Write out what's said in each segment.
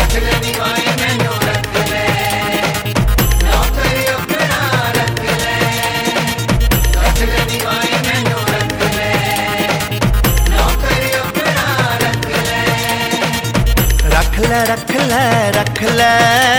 रख ले रख ले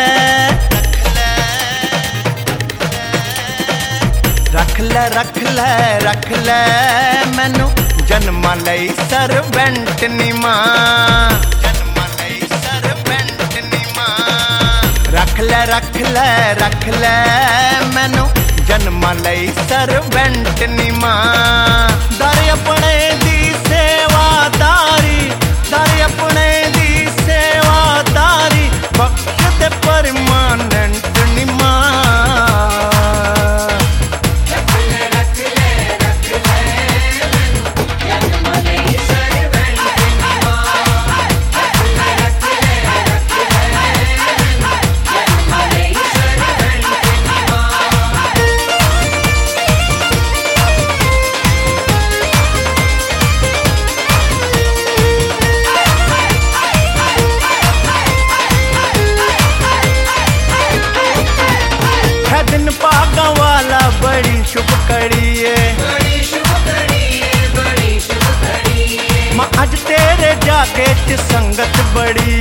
रख ले रख ले रख ले मैनू जन्म लई सरवेंट नी मां जन्म लई सरवेंट नी मां रख ले रख ले रख ले मैनू जन्म लई सरवेंट नी मां दर अपने दी सेवादारी दर अपने दी सेवादारी बख्श दे परमानेंट नी मां पागा वाला बड़ी शुभ कड़ी है मां अज तेरे जाके च संगत बड़ी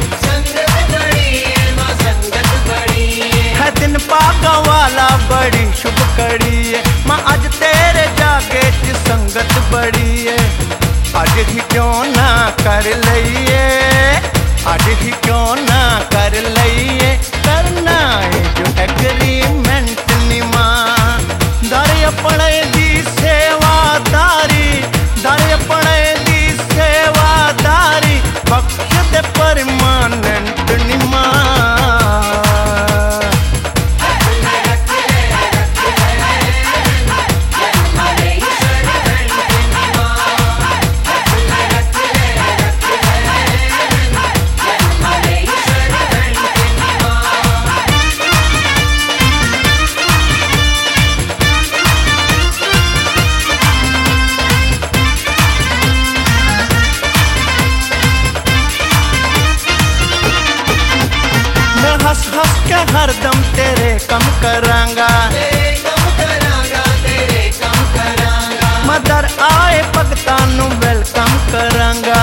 है दिन पागा वाला बड़ी शुभ कड़ी है मां अज तेरे जाके च संगत बड़ी है अज ही क्यों ना कर लईए अज ही क्यों ना कर लईए करना है जो एग्रीमेंट नी मां दर अपने दी सेवादारी दर अपने दी सेवादारी बख्श दे परमानेंट नी मां हंस हंस के हरदम तेरे कम करांगा मदर आए भगतां नू वेलकम करांगा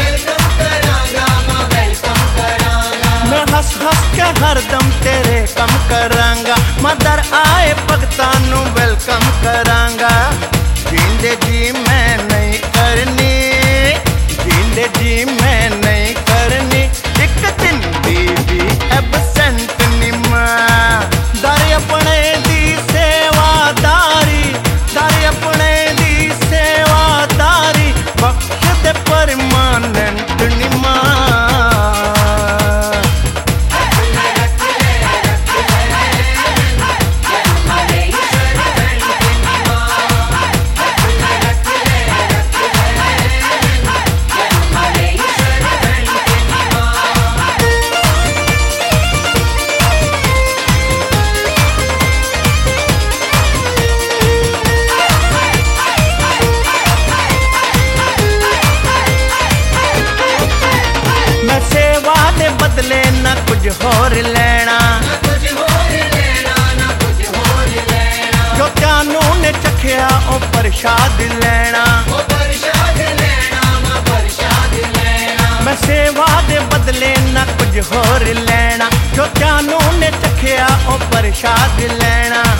मैं हंस हंस के हरदम तेरे कम करांगा मदर आए भगतां नू वेलकम करांगा जींदे जी मैं नहीं करनी जींदे जी मैं नहीं करनी एक दिन भी एबसेंट नी मां दर अपने दी सेवादारी दर अपने दी सेवादारी बख्श दे परमानेंट नी मां बदले ना कुछ होर लेना जो त्यानू ने चखिया ओ प्रसाद लेना मैं सेवा दे बदले ना कुछ होर लेना जो त्यानू ने चखिया ओ प्रसाद लेना